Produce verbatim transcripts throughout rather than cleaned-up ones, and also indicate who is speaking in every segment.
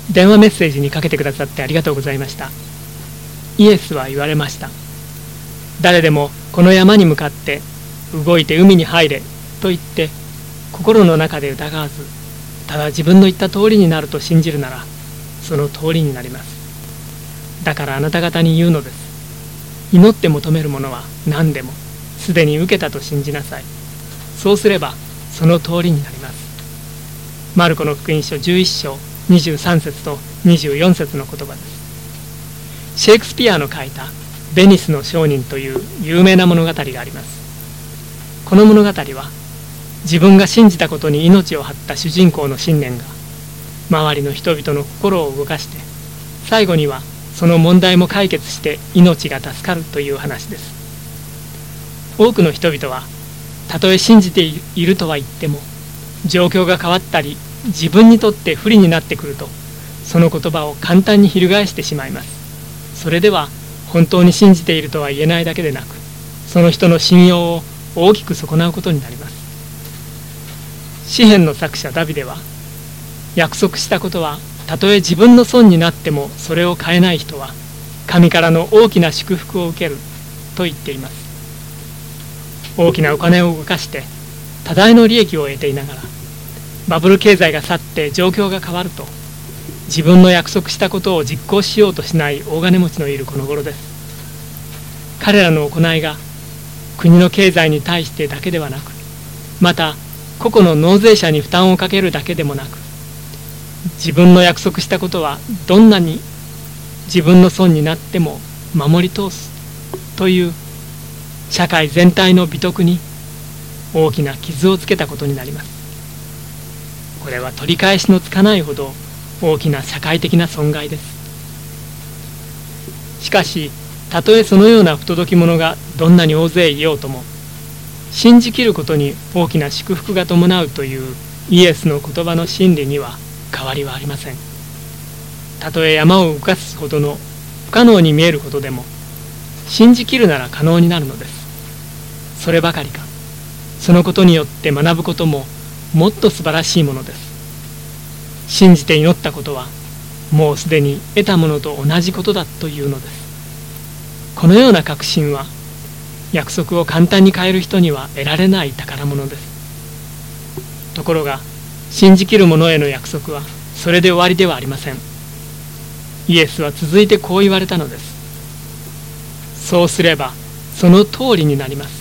Speaker 1: 電話メッセージにかけてくださってありがとうございました。イエスは言われました。誰でもこの山に向かって動いて海に入れと言って心の中で疑わず、ただ自分の言った通りになると信じるなら、その通りになります。だからあなた方に言うのです。祈って求めるものは何でもすでに受けたと信じなさい。そうすればその通りになります。マルコの福音書じゅういっ章にじゅうさん節とにじゅうよん節の言葉です。シェイクスピアの書いたベニスの商人という有名な物語があります。この物語は自分が信じたことに命を張った主人公の信念が周りの人々の心を動かして、最後にはその問題も解決して命が助かるという話です。多くの人々はたとえ信じているとは言っても、状況が変わったり自分にとって不利になってくると、その言葉を簡単に翻してしまいます。それでは本当に信じているとは言えないだけでなく、その人の信用を大きく損なうことになります。詩編の作者ダビデは、約束したことはたとえ自分の損になってもそれを変えない人は神からの大きな祝福を受けると言っています。大きなお金を動かして多大の利益を得ていながら、バブル経済が去って状況が変わると、自分の約束したことを実行しようとしない大金持ちのいるこの頃です。彼らの行いが国の経済に対してだけではなく、また個々の納税者に負担をかけるだけでもなく、自分の約束したことはどんなに自分の損になっても守り通すという社会全体の美徳に大きな傷をつけたことになります。これは取り返しのつかないほど大きな社会的な損害です。しかし、たとえそのような不届き者がどんなに大勢いようとも、信じきることに大きな祝福が伴うというイエスの言葉の真理には変わりはありません。たとえ山を動かすほどの不可能に見えることでも、信じきるなら可能になるのです。そればかりか、そのことによって学ぶことももっと素晴らしいものです。信じて祈ったことはもうすでに得たものと同じことだというのです。このような確信は約束を簡単に変える人には得られない宝物です。ところが信じきる者への約束はそれで終わりではありません。イエスは続いてこう言われたのです。そうすればその通りになります。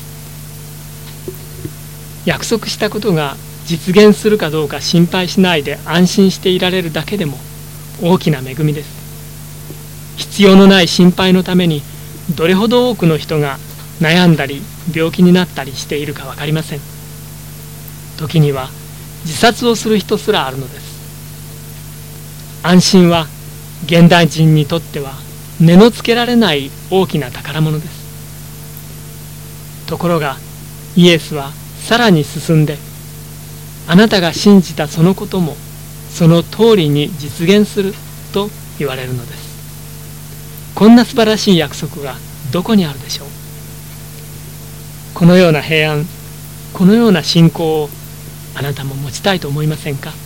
Speaker 1: 約束したことが実現するかどうか心配しないで安心していられるだけでも大きな恵みです。必要のない心配のためにどれほど多くの人が悩んだり病気になったりしているか分かりません。時には自殺をする人すらあるのです。安心は現代人にとっては値のつけられない大きな宝物です。ところがイエスはさらに進んで、あなたが信じたそのこともその通りに実現すると言われるのです。こんな素晴らしい約束がどこにあるでしょう。このような平安、このような信仰をあなたも持ちたいと思いませんか。